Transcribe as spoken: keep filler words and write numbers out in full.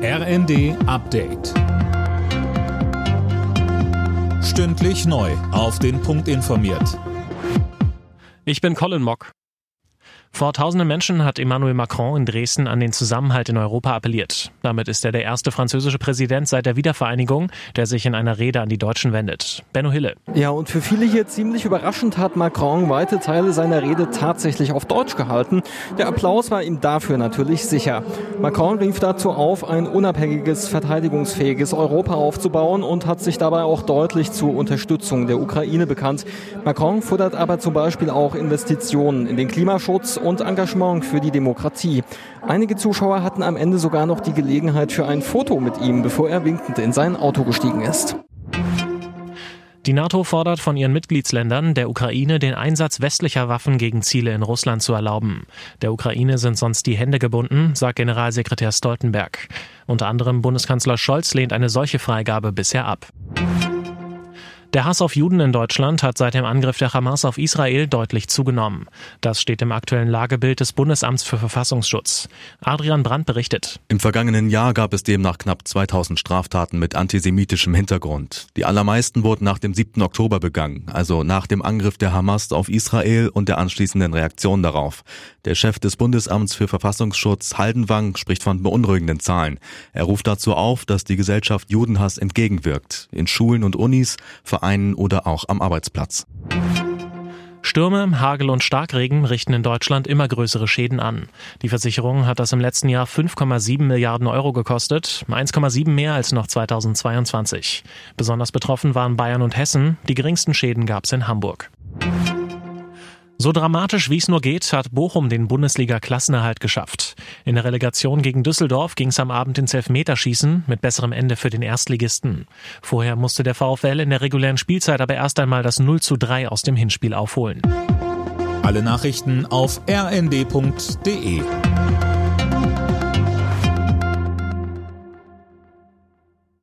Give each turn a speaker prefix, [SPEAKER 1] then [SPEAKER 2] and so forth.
[SPEAKER 1] R N D Update. Stündlich neu auf den Punkt informiert.
[SPEAKER 2] Ich bin Colin Mock. Vor tausenden Menschen hat Emmanuel Macron in Dresden an den Zusammenhalt in Europa appelliert. Damit ist er der erste französische Präsident seit der Wiedervereinigung, der sich in einer Rede an die Deutschen wendet. Benno Hille.
[SPEAKER 3] Ja, und für viele hier ziemlich überraschend hat Macron weite Teile seiner Rede tatsächlich auf Deutsch gehalten. Der Applaus war ihm dafür natürlich sicher. Macron rief dazu auf, ein unabhängiges, verteidigungsfähiges Europa aufzubauen und hat sich dabei auch deutlich zur Unterstützung der Ukraine bekannt. Macron fordert aber zum Beispiel auch Investitionen in den Klimaschutz und Engagement für die Demokratie. Einige Zuschauer hatten am Ende sogar noch die Gelegenheit für ein Foto mit ihm, bevor er winkend in sein Auto gestiegen ist.
[SPEAKER 2] Die NATO fordert von ihren Mitgliedsländern, der Ukraine den Einsatz westlicher Waffen gegen Ziele in Russland zu erlauben. Der Ukraine sind sonst die Hände gebunden, sagt Generalsekretär Stoltenberg. Unter anderem Bundeskanzler Scholz lehnt eine solche Freigabe bisher ab. Der Hass auf Juden in Deutschland hat seit dem Angriff der Hamas auf Israel deutlich zugenommen. Das steht im aktuellen Lagebild des Bundesamts für Verfassungsschutz. Adrian Brandt berichtet.
[SPEAKER 4] Im vergangenen Jahr gab es demnach knapp zweitausend Straftaten mit antisemitischem Hintergrund. Die allermeisten wurden nach dem siebten Oktober begangen, also nach dem Angriff der Hamas auf Israel und der anschließenden Reaktion darauf. Der Chef des Bundesamts für Verfassungsschutz, Haldenwang, spricht von beunruhigenden Zahlen. Er ruft dazu auf, dass die Gesellschaft Judenhass entgegenwirkt. In Schulen und Unis, Vereinen oder auch am Arbeitsplatz.
[SPEAKER 2] Stürme, Hagel und Starkregen richten in Deutschland immer größere Schäden an. Die Versicherung hat das im letzten Jahr fünf Komma sieben Milliarden Euro gekostet, eins Komma sieben mehr als noch zweitausendzweiundzwanzig. Besonders betroffen waren Bayern und Hessen, die geringsten Schäden gab es in Hamburg. So dramatisch wie es nur geht, hat Bochum den Bundesliga-Klassenerhalt geschafft. In der Relegation gegen Düsseldorf ging es am Abend ins Elfmeterschießen mit besserem Ende für den Erstligisten. Vorher musste der VfL in der regulären Spielzeit aber erst einmal das null zu drei aus dem Hinspiel aufholen.
[SPEAKER 1] Alle Nachrichten auf r n d punkt d e.